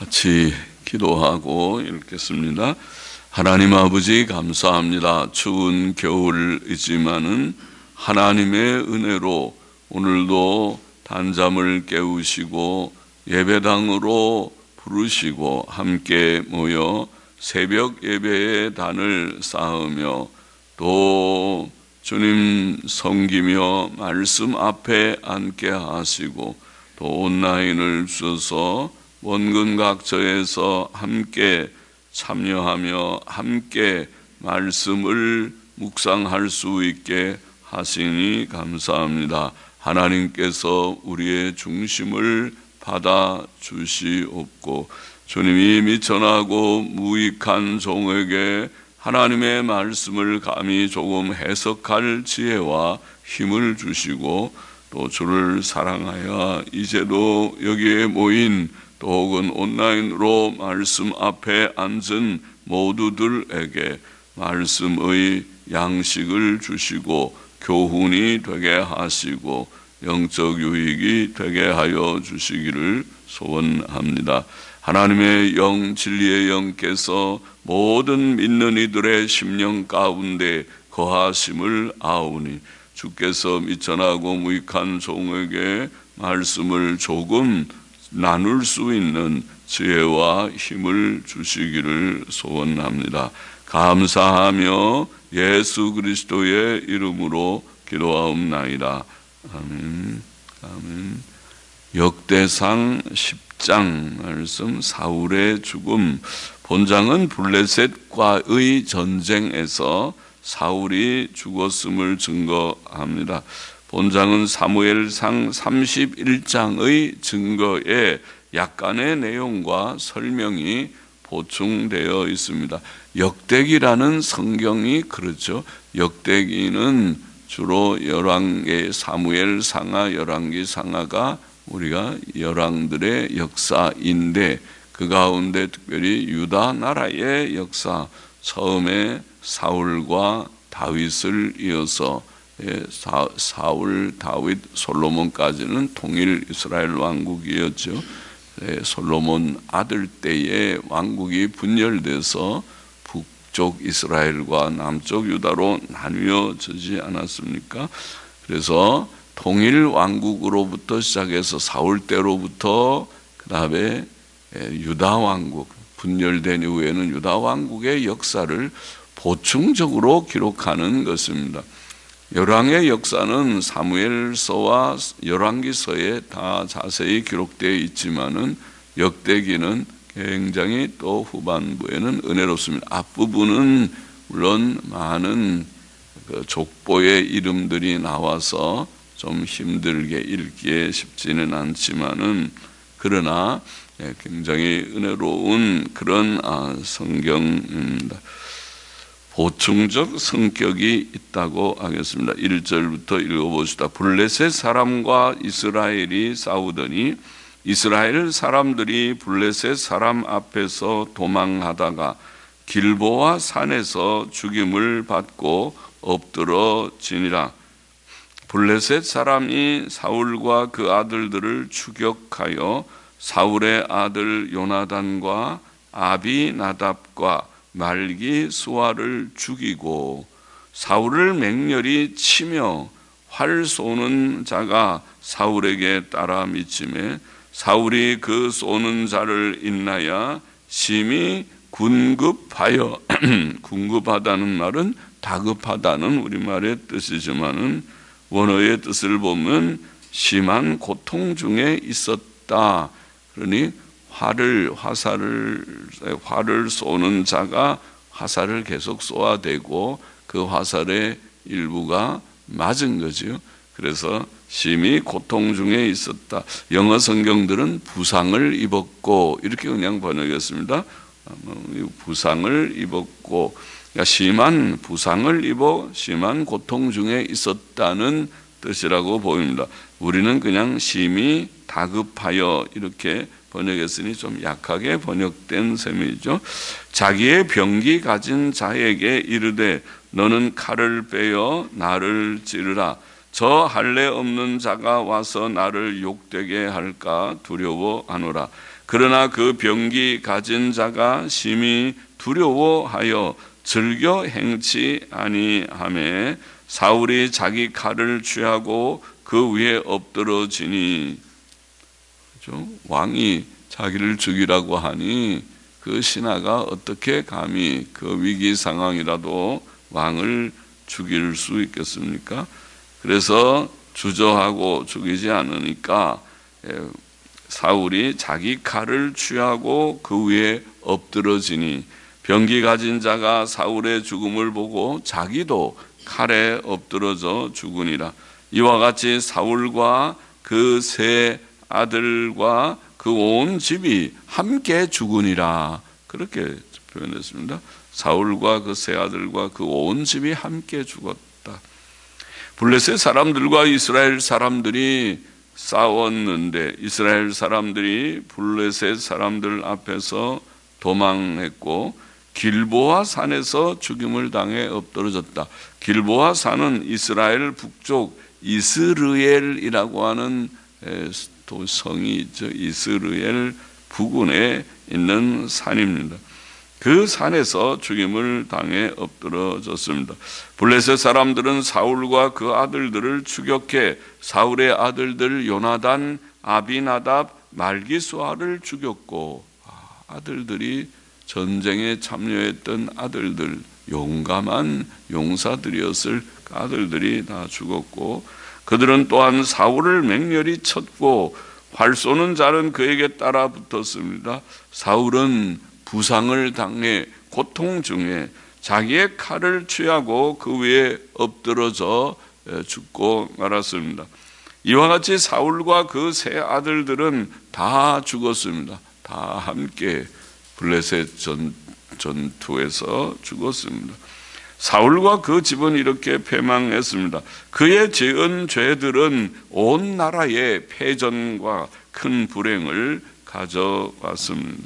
같이 기도하고 읽겠습니다. 하나님 아버지 감사합니다. 추운 겨울이지만은 하나님의 은혜로 오늘도 단잠을 깨우시고 예배당으로 부르시고 함께 모여 새벽 예배의 단을 쌓으며 또 주님 섬기며 말씀 앞에 앉게 하시고 또 온라인을 주셔서 원근 각처에서 함께 참여하며 함께 말씀을 묵상할 수 있게 하시니 감사합니다. 하나님께서 우리의 중심을 받아 주시옵고 주님이 미천하고 무익한 종에게 하나님의 말씀을 감히 조금 해석할 지혜와 힘을 주시고 또 주를 사랑하여 이제도 여기에 모인 또 혹은 온라인으로 말씀 앞에 앉은 모두들에게 말씀의 양식을 주시고 교훈이 되게 하시고 영적 유익이 되게 하여 주시기를 소원합니다. 하나님의 영, 진리의 영께서 모든 믿는 이들의 심령 가운데 거하심을 아오니 주께서 미천하고 무익한 종에게 말씀을 조금 나눌 수 있는 지혜와 힘을 주시기를 소원합니다. 감사하며 예수 그리스도의 이름으로 기도하옵나이다. 아멘. 아멘. 역대상 10장 말씀 사울의 죽음. 본장은 블레셋과의 전쟁에서 사울이 죽었음을 증거합니다. 본장은 사무엘상 31장의 증거에 약간의 내용과 설명이 보충되어 있습니다. 역대기라는 성경이 그렇죠. 역대기는 주로 열왕기, 사무엘 상하, 열왕기 상하가 우리가 열왕들의 역사인데 그 가운데 특별히 유다 나라의 역사, 처음에 사울과 다윗을 이어서 사울, 다윗, 솔로몬까지는 통일 이스라엘 왕국이었죠. 솔로몬 아들 때에 왕국이 분열돼서 북쪽 이스라엘과 남쪽 유다로 나뉘어지지 않았습니까? 그래서 통일 왕국으로부터 시작해서 사울 때로부터 그 다음에 유다 왕국, 분열된 이후에는 유다 왕국의 역사를 보충적으로 기록하는 것입니다. 열왕의 역사는 사무엘서와 열왕기서에 다 자세히 기록되어 있지만은 역대기는 굉장히 또 후반부에는 은혜롭습니다. 앞부분은 물론 많은 족보의 이름들이 나와서 좀 힘들게 읽기에 쉽지는 않지만은 그러나 굉장히 은혜로운 그런 성경입니다. 보충적 성격이 있다고 하겠습니다. 1절부터 읽어봅시다. 블레셋 사람과 이스라엘이 싸우더니 이스라엘 사람들이 블레셋 사람 앞에서 도망하다가 길보아 산에서 죽임을 받고 엎드러지니라. 블레셋 사람이 사울과 그 아들들을 추격하여 사울의 아들 요나단과 아비나답과 말기 수아를 죽이고 사울을 맹렬히 치며 활 쏘는 자가 사울에게 따라 미치매 사울이 그 쏘는 자를 인하여 심히 군급하여 군급하다는 말은 다급하다는 우리말의 뜻이지만은 원어의 뜻을 보면 심한 고통 중에 있었다. 그러니 활을 쏘는 자가 화살을 계속 쏘아대고 그 화살의 일부가 맞은 거지요. 그래서 심히 고통 중에 있었다. 영어 성경들은 부상을 입었고 이렇게 그냥 번역했습니다. 부상을 입었고 그러니까 심한 부상을 입어 심한 고통 중에 있었다는 뜻이라고 보입니다. 우리는 그냥 심히 다급하여 이렇게 번역했으니 좀 약하게 번역된 셈이죠. 자기의 병기 가진 자에게 이르되 너는 칼을 빼어 나를 찌르라. 저 할례 없는 자가 와서 나를 욕되게 할까 두려워하노라. 그러나 그 병기 가진 자가 심히 두려워하여 즐겨 행치 아니하매 사울이 자기 칼을 취하고 그 위에 엎드러지니, 그렇죠? 왕이 자기를 죽이라고 하니 그 신하가 어떻게 감히 그 위기 상황이라도 왕을 죽일 수 있겠습니까? 그래서 주저하고 죽이지 않으니까 사울이 자기 칼을 취하고 그 위에 엎드러지니 병기 가진 자가 사울의 죽음을 보고 자기도 칼에 엎드러져 죽으니라. 이와 같이 사울과 그 세 아들과 그 온 집이 함께 죽으니라. 그렇게 표현했습니다. 사울과 그 세 아들과 그 온 집이 함께 죽었다. 블레셋 사람들과 이스라엘 사람들이 싸웠는데 이스라엘 사람들이 블레셋 사람들 앞에서 도망했고 길보아 산에서 죽임을 당해 엎드러졌다. 길보아 산은 이스라엘 북쪽 이스르엘이라고 하는 성이 있죠. 이스르엘 부근에 있는 산입니다. 그 산에서 죽임을 당해 엎드러졌습니다. 블레셋 사람들은 사울과 그 아들들을 추격해 사울의 아들들 요나단, 아비나답, 말기수아를 죽였고, 아들들이 전쟁에 참여했던 아들들, 용감한 용사들이었을 그 아들들이 다 죽었고, 그들은 또한 사울을 맹렬히 쳤고 활 쏘는 자는 그에게 따라 붙었습니다. 사울은 부상을 당해 고통 중에 자기의 칼을 취하고 그 위에 엎드러져 죽고 말았습니다. 이와 같이 사울과 그 세 아들들은 다 죽었습니다. 다 함께 블레셋 전투에서 죽었습니다. 사울과 그 집은 이렇게 패망했습니다. 그의 지은 죄들은 온 나라에 패전과 큰 불행을 가져왔습니다.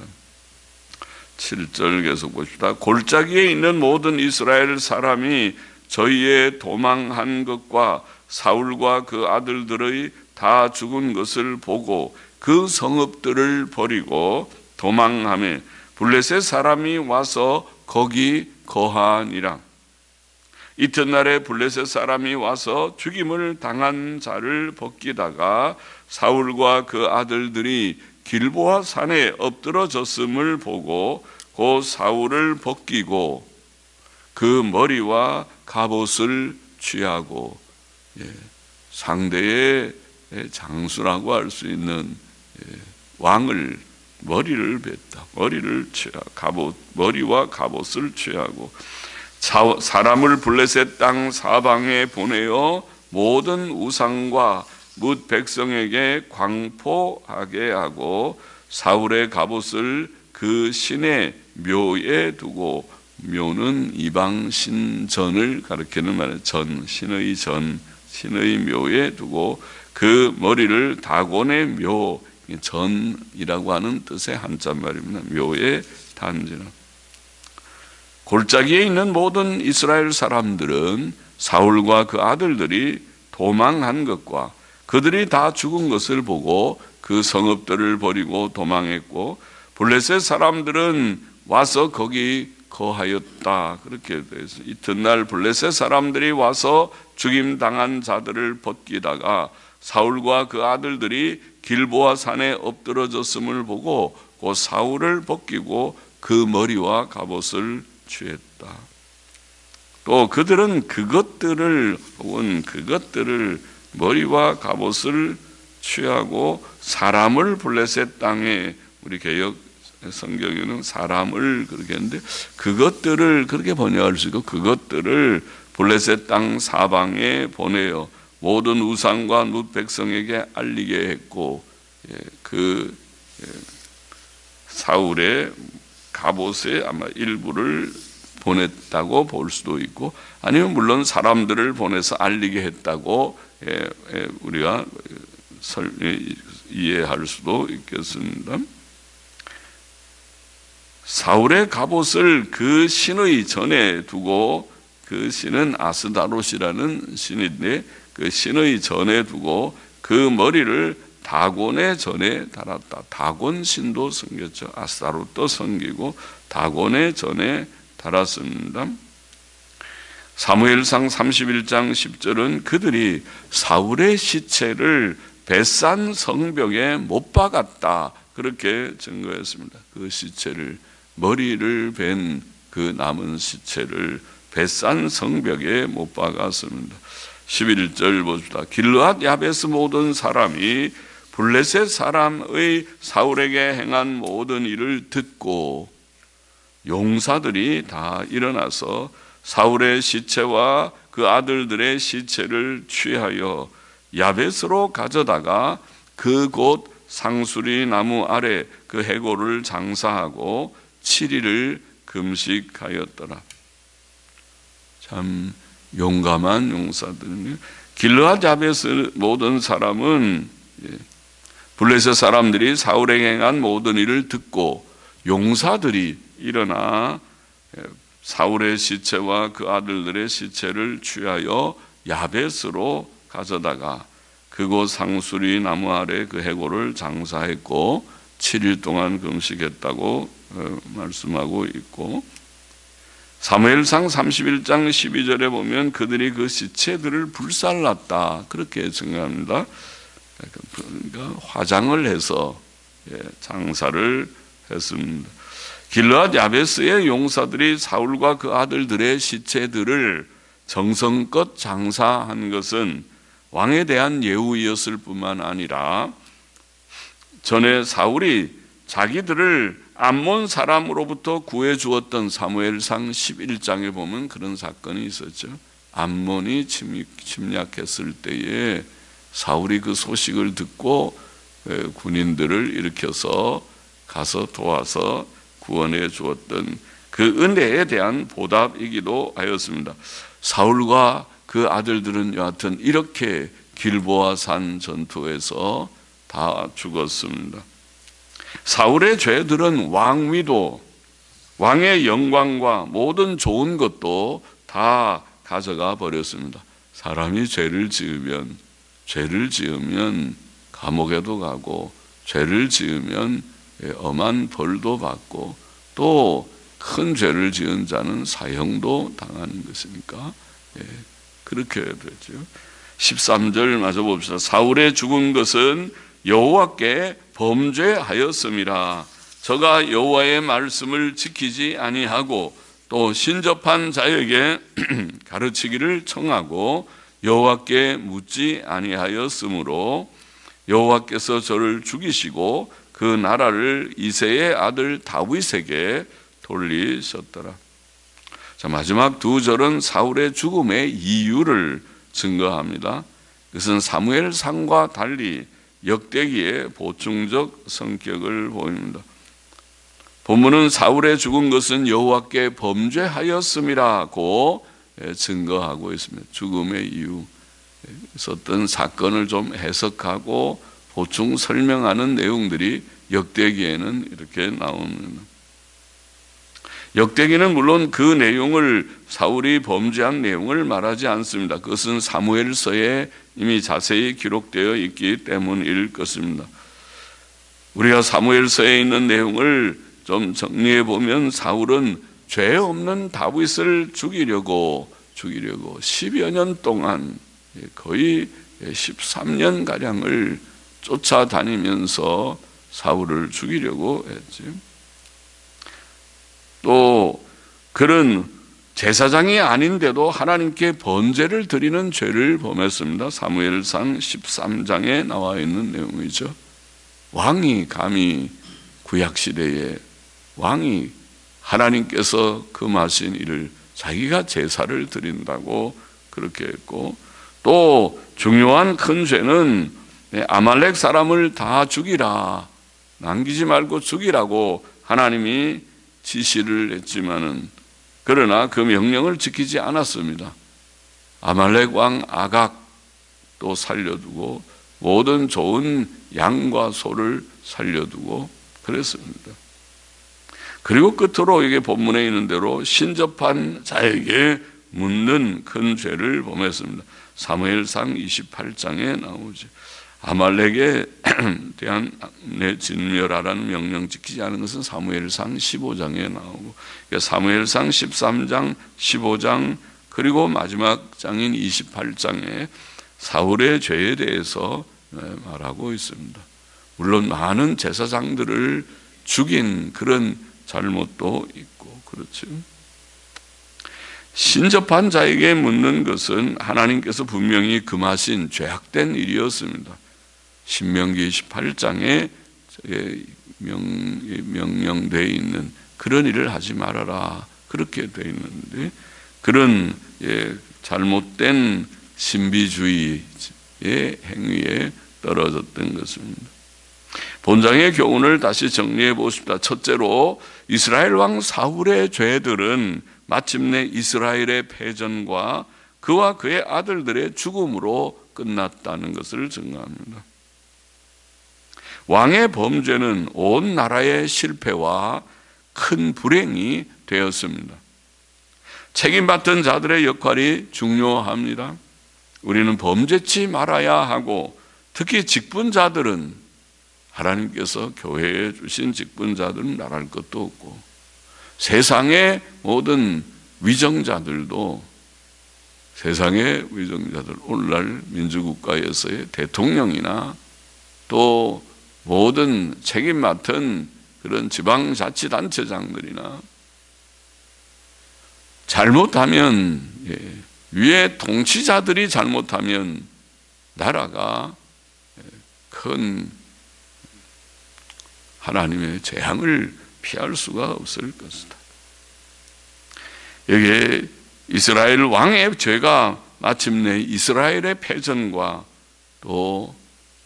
7절 계속 봅시다. 골짜기에 있는 모든 이스라엘 사람이 저희의 도망한 것과 사울과 그 아들들의 다 죽은 것을 보고 그 성읍들을 버리고 도망하며 블레셋 사람이 와서 거기 거하니라. 이튿날에 블레셋 사람이 와서 죽임을 당한 자를 벗기다가 사울과 그 아들들이 길보아 산에 엎드러졌음을 보고 그 사울을 벗기고 그 머리와 갑옷을 취하고, 상대의 장수라고 할 수 있는 왕을 머리를 뱉다. 머리를 취하고 머리와 갑옷을 취하고 사람을 블레셋 땅 사방에 보내어 모든 우상과 뭇 백성에게 광포하게 하고 사울의 갑옷을 그 신의 묘에 두고, 묘는 이방 신전을 가리키는 말이에요. 신의 전, 신의 묘에 두고 그 머리를 다곤의 묘, 전이라고 하는 뜻의 한자말입니다. 묘에 단지라. 골짜기에 있는 모든 이스라엘 사람들은 사울과 그 아들들이 도망한 것과 그들이 다 죽은 것을 보고 그 성읍들을 버리고 도망했고, 블레셋 사람들은 와서 거기 거하였다. 그렇게 돼서 이튿날 블레셋 사람들이 와서 죽임 당한 자들을 벗기다가 사울과 그 아들들이 길보아 산에 엎드러졌음을 보고 그 사울을 벗기고 그 머리와 갑옷을 취했다. 또 그들은 그것들을 머리와 갑옷을 취하고 사람을 블레셋 땅에, 우리 개역 성경에는 사람을 그렇게 했는데 그것들을 그렇게 번역할 수 있고, 그것들을 블레셋 땅 사방에 보내어 모든 우상과 뭇 백성에게 알리게 했고, 그 사울의 갑옷의 아마 일부를 보냈다고 볼 수도 있고, 아니면 물론 사람들을 보내서 알리게 했다고 우리가 이해할 수도 있겠습니다. 사울의 갑옷을 그 신의 전에 두고, 그 신은 아스다롯이라는 신인데 그 신의 전에 두고 그 머리를 다곤의 전에 달았다. 다곤 신도 섬겼죠. 아스타롯도 섬기고 다곤의 전에 달았습니다. 사무엘상 31장 10절은 그들이 사울의 시체를 벳산 성벽에 못 박았다, 그렇게 증거했습니다. 그 시체를, 머리를 벤 그 남은 시체를 벳산 성벽에 못 박았습니다. 11절 봅시다. 길르앗 야베스 모든 사람이 블레셋 사람의 사울에게 행한 모든 일을 듣고 용사들이 다 일어나서 사울의 시체와 그 아들들의 시체를 취하여 야베스로 가져다가 그곳 상수리 나무 아래 그 해골을 장사하고 7일을 금식하였더라. 참 용감한 용사들이네요. 길르앗 야베스 모든 사람은 블레셋 사람들이 사울에게 행한 모든 일을 듣고 용사들이 일어나 사울의 시체와 그 아들들의 시체를 취하여 야베스로 가져다가 그곳 상수리 나무 아래 그 해골을 장사했고 7일 동안 금식했다고 말씀하고 있고, 사무엘상 31장 12절에 보면 그들이 그 시체들을 불살랐다, 그렇게 증거합니다. 그러니까 화장을 해서 장사를 했습니다. 길르앗 야베스의 용사들이 사울과 그 아들들의 시체들을 정성껏 장사한 것은 왕에 대한 예우였을 뿐만 아니라 전에 사울이 자기들을 암몬 사람으로부터 구해 주었던 사무엘상 11장에 보면 그런 사건이 있었죠. 암몬이 침략했을 때에 사울이 그 소식을 듣고 군인들을 일으켜서 가서 도와서 구원해 주었던 그 은혜에 대한 보답이기도 하였습니다. 사울과 그 아들들은 여하튼 이렇게 길보아 산 전투에서 다 죽었습니다. 사울의 죄들은 왕위도, 왕의 영광과 모든 좋은 것도 다 가져가 버렸습니다. 사람이 죄를 지으면 감옥에도 가고, 죄를 지으면 엄한 벌도 받고, 또 큰 죄를 지은 자는 사형도 당하는 것이니까 그렇게 되죠. 13절 마저 봅시다. 사울의 죽은 것은 여호와께 범죄하였음이라. 저가 여호와의 말씀을 지키지 아니하고 또 신접한 자에게 가르치기를 청하고 여호와께 묻지 아니하였으므로 여호와께서 저를 죽이시고 그 나라를 이새의 아들 다윗에게 돌리셨더라. 자, 마지막 두 절은 사울의 죽음의 이유를 증거합니다. 그것은 사무엘상과 달리 역대기의 보충적 성격을 보입니다. 본문은 사울의 죽은 것은 여호와께 범죄하였음이라고 증거하고 있습니다. 죽음의 이유, 있었던 사건을 좀 해석하고 보충 설명하는 내용들이 역대기에는 이렇게 나옵니다. 역대기는 물론 그 내용을, 사울이 범죄한 내용을 말하지 않습니다. 그것은 사무엘서에 이미 자세히 기록되어 있기 때문일 것입니다. 우리가 사무엘서에 있는 내용을 좀 정리해 보면 사울은 죄 없는 다윗을 죽이려고 10여 년 동안 거의 13년가량을 쫓아다니면서 사울을 죽이려고 했지. 또 그런 제사장이 아닌데도 하나님께 번제를 드리는 죄를 범했습니다. 사무엘상 13장에 나와 있는 내용이죠. 왕이 감히 구약시대에 왕이 하나님께서 금하신 일을 자기가 제사를 드린다고 그렇게 했고, 또 중요한 큰 죄는 아말렉 사람을 다 죽이라, 남기지 말고 죽이라고 하나님이 지시를 했지만은, 그러나 그 명령을 지키지 않았습니다. 아말렉 왕 아각도 살려두고 모든 좋은 양과 소를 살려두고 그랬습니다. 그리고 끝으로 이게 본문에 있는 대로 신접한 자에게 묻는 큰 죄를 범했습니다. 사무엘상 28장에 나오죠. 아말렉에 대한 내 진멸하라는 명령 지키지 않은 것은 사무엘상 15장에 나오고, 그러니까 사무엘상 13장, 15장, 그리고 마지막 장인 28장에 사울의 죄에 대해서 말하고 있습니다. 물론 많은 제사장들을 죽인 그런 잘못도 있고 그렇죠. 신접한 자에게 묻는 것은 하나님께서 분명히 금하신 죄악된 일이었습니다. 신명기 18장에 명령되어 있는 그런 일을 하지 말아라, 그렇게 되어 있는데, 그런 잘못된 신비주의의 행위에 떨어졌던 것입니다. 본장의 교훈을 다시 정리해 보십시다. 첫째로, 이스라엘 왕 사울의 죄들은 마침내 이스라엘의 패전과 그와 그의 아들들의 죽음으로 끝났다는 것을 증거합니다. 왕의 범죄는 온 나라의 실패와 큰 불행이 되었습니다. 책임받던 자들의 역할이 중요합니다. 우리는 범죄치 말아야 하고, 특히 직분자들은 하나님께서 교회에 주신 직분자들은 말할 것도 없고, 세상의 모든 위정자들도, 세상의 위정자들, 오늘날 민주국가에서의 대통령이나 또 모든 책임 맡은 그런 지방자치단체장들이나 잘못하면, 위에 통치자들이 잘못하면 나라가 큰 하나님의 재앙을 피할 수가 없을 것이다. 여기에 이스라엘 왕의 죄가 마침내 이스라엘의 패전과 또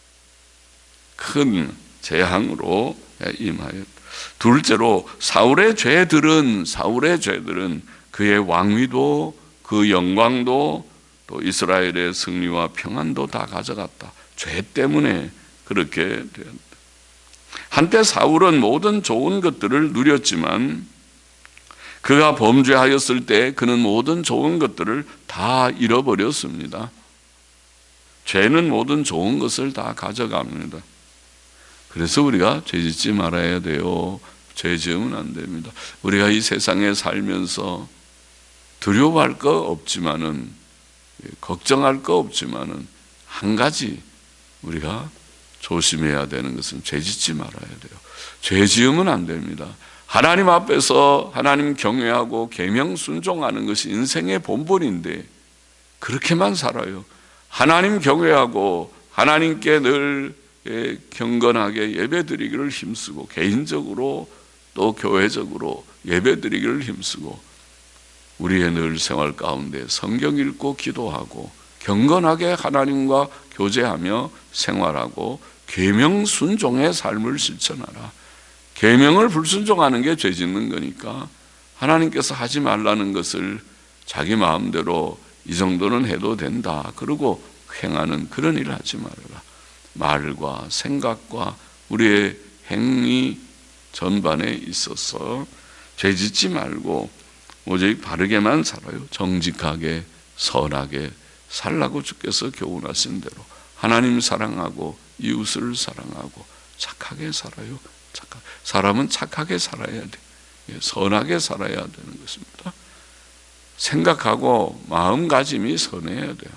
큰 재앙으로 임하였다. 둘째로, 사울의 죄들은 그의 왕위도, 그 영광도, 또 이스라엘의 승리와 평안도 다 가져갔다. 죄 때문에 그렇게 되었다. 한때 사울은 모든 좋은 것들을 누렸지만, 그가 범죄하였을 때 그는 모든 좋은 것들을 다 잃어버렸습니다. 죄는 모든 좋은 것을 다 가져갑니다. 그래서 우리가 죄짓지 말아야 돼요. 죄 지으면 안 됩니다. 우리가 이 세상에 살면서 두려워할 거 없지만은, 걱정할 거 없지만은, 한 가지 우리가 조심해야 되는 것은 죄짓지 말아야 돼요. 죄 지으면 안 됩니다. 하나님 앞에서 하나님 경외하고 계명 순종하는 것이 인생의 본분인데, 그렇게만 살아요. 하나님 경외하고 하나님께 늘 경건하게 예배드리기를 힘쓰고, 개인적으로 또 교회적으로 예배드리기를 힘쓰고, 우리의 늘 생활 가운데 성경 읽고 기도하고 경건하게 하나님과 교제하며 생활하고 계명 순종의 삶을 실천하라. 계명을 불순종하는 게 죄 짓는 거니까, 하나님께서 하지 말라는 것을 자기 마음대로 이 정도는 해도 된다 그러고 행하는 그런 일을 하지 말아라. 말과 생각과 우리의 행위 전반에 있어서 죄 짓지 말고 오직 바르게만 살아요. 정직하게 선하게 살라고 주께서 교훈하신 대로 하나님 사랑하고 이웃을 사랑하고 착하게 살아요. 사람은 착하게 살아야 돼. 선하게 살아야 되는 것입니다. 생각하고 마음가짐이 선해야 돼요.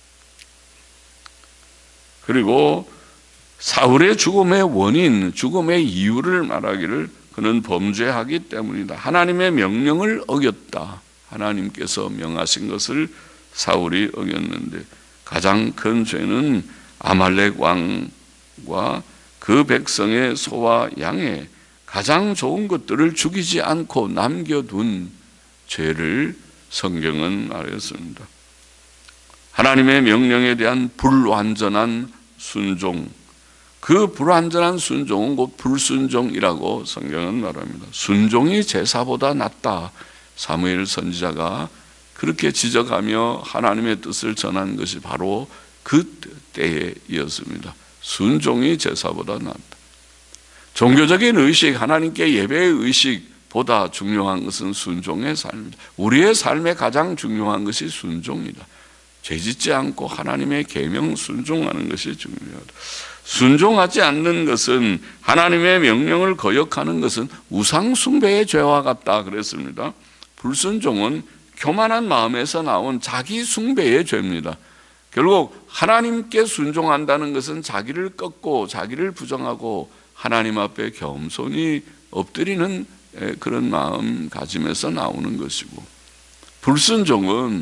그리고 사울의 죽음의 원인, 죽음의 이유를 말하기를 그는 범죄하기 때문이다. 하나님의 명령을 어겼다. 하나님께서 명하신 것을 사울이 어겼는데, 가장 큰 죄는 아말렉 왕과 그 백성의 소와 양의 가장 좋은 것들을 죽이지 않고 남겨둔 죄를 성경은 말했습니다. 하나님의 명령에 대한 불완전한 순종, 그 불완전한 순종은 곧 불순종이라고 성경은 말합니다. 순종이 제사보다 낫다. 사무엘 선지자가 그렇게 지적하며 하나님의 뜻을 전한 것이 바로 그 때이었습니다. 순종이 제사보다 낫다. 종교적인 의식, 하나님께 예배의 의식보다 중요한 것은 순종의 삶입니다. 우리의 삶에 가장 중요한 것이 순종이다. 죄짓지 않고 하나님의 계명 순종하는 것이 중요하다. 순종하지 않는 것은, 하나님의 명령을 거역하는 것은 우상 숭배의 죄와 같다 그랬습니다. 불순종은 교만한 마음에서 나온 자기 숭배의 죄입니다. 결국 하나님께 순종한다는 것은 자기를 꺾고 자기를 부정하고 하나님 앞에 겸손히 엎드리는 그런 마음가짐에서 나오는 것이고, 불순종은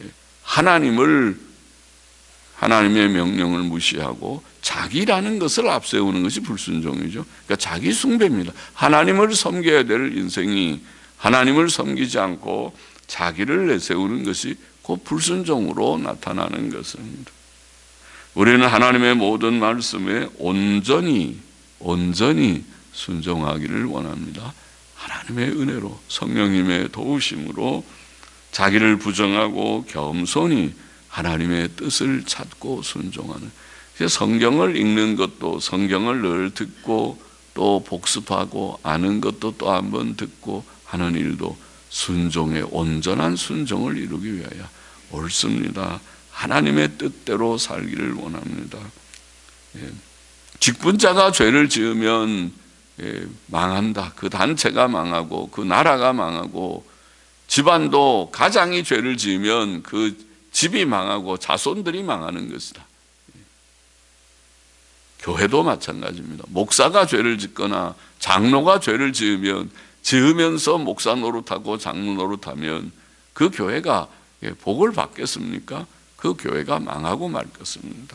하나님의 명령을 무시하고 자기라는 것을 앞세우는 것이 불순종이죠. 그러니까 자기 숭배입니다. 하나님을 섬겨야 될 인생이 하나님을 섬기지 않고 자기를 내세우는 것이 곧 불순종으로 나타나는 것입니다. 우리는 하나님의 모든 말씀에 온전히 순종하기를 원합니다. 하나님의 은혜로, 성령님의 도우심으로 자기를 부정하고 겸손히 하나님의 뜻을 찾고 순종하는, 성경을 읽는 것도, 성경을 늘 듣고 또 복습하고 아는 것도 또 한번 듣고 하는 일도 순종의 온전한 순종을 이루기 위하여 옳습니다. 하나님의 뜻대로 살기를 원합니다. 직분자가 죄를 지으면 망한다. 그 단체가 망하고 그 나라가 망하고, 집안도 가장이 죄를 지으면 그 집이 망하고 자손들이 망하는 것이다. 교회도 마찬가지입니다. 목사가 죄를 짓거나 장로가 죄를 지으면서 목사 노릇하고 장로 노릇하면 그 교회가 복을 받겠습니까? 그 교회가 망하고 말 것입니다.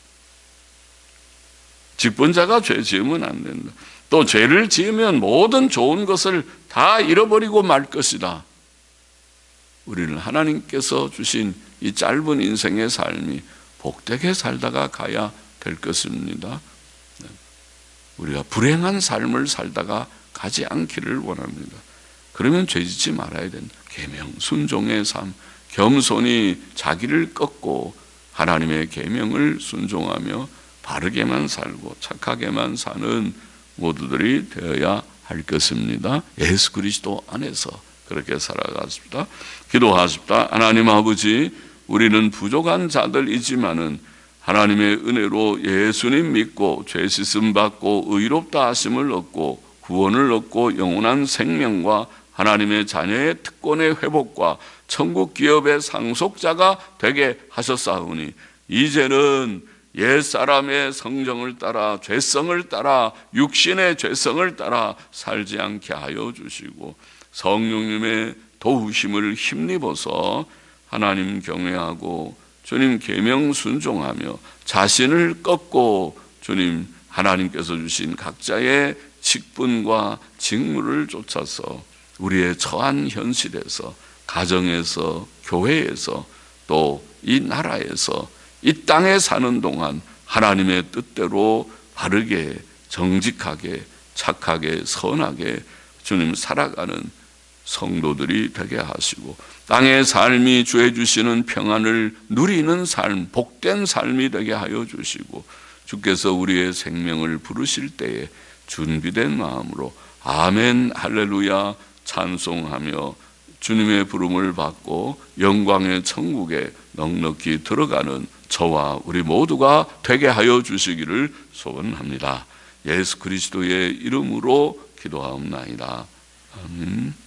직분자가 죄 지으면 안 된다. 또 죄를 지으면 모든 좋은 것을 다 잃어버리고 말 것이다. 우리는 하나님께서 주신 이 짧은 인생의 삶이 복되게 살다가 가야 될 것입니다. 우리가 불행한 삶을 살다가 가지 않기를 원합니다. 그러면 죄짓지 말아야 된다. 계명 순종의 삶, 겸손히 자기를 꺾고 하나님의 계명을 순종하며 바르게만 살고 착하게만 사는 모두들이 되어야 할 것입니다. 예수 그리스도 안에서 그렇게 살아가십니다. 기도하십니다. 하나님 아버지, 우리는 부족한 자들이지만은 하나님의 은혜로 예수님 믿고 죄 씻음 받고 의롭다 하심을 얻고 구원을 얻고 영원한 생명과 하나님의 자녀의 특권의 회복과 천국 기업의 상속자가 되게 하셨사오니, 이제는 옛사람의 성정을 따라 죄성을 따라 육신의 죄성을 따라 살지 않게 하여 주시고, 성령님의 도우심을 힘입어서 하나님 경외하고 주님 계명 순종하며 자신을 꺾고 주님 하나님께서 주신 각자의 직분과 직무를 쫓아서 우리의 처한 현실에서, 가정에서, 교회에서, 또 이 나라에서, 이 땅에 사는 동안 하나님의 뜻대로 바르게 정직하게 착하게 선하게 주님 살아가는 성도들이 되게 하시고, 땅의 삶이 주해 주시는 평안을 누리는 삶, 복된 삶이 되게 하여 주시고, 주께서 우리의 생명을 부르실 때에 준비된 마음으로 아멘 할렐루야 찬송하며 주님의 부름을 받고 영광의 천국에 넉넉히 들어가는 저와 우리 모두가 되게 하여 주시기를 소원합니다. 예수 그리스도의 이름으로 기도하옵나이다. 아멘.